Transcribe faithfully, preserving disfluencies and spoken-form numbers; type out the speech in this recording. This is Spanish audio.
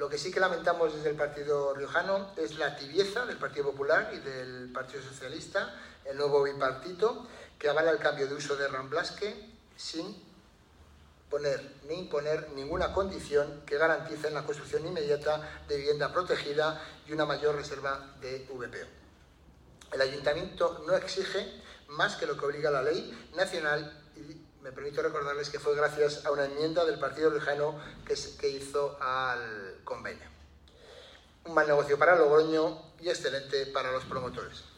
Lo que sí que lamentamos desde el Partido Riojano es la tibieza del Partido Popular y del Partido Socialista, el nuevo bipartito, que avala el cambio de uso de Ramblasque sin poner ni imponer ninguna condición que garantice la construcción inmediata de vivienda protegida y una mayor reserva de V P O. El Ayuntamiento no exige más que lo que obliga la ley nacional y me permito recordarles que fue gracias a una enmienda del Partido Riojano que, que hizo al convenio. Un mal negocio para Logroño y excelente para los promotores.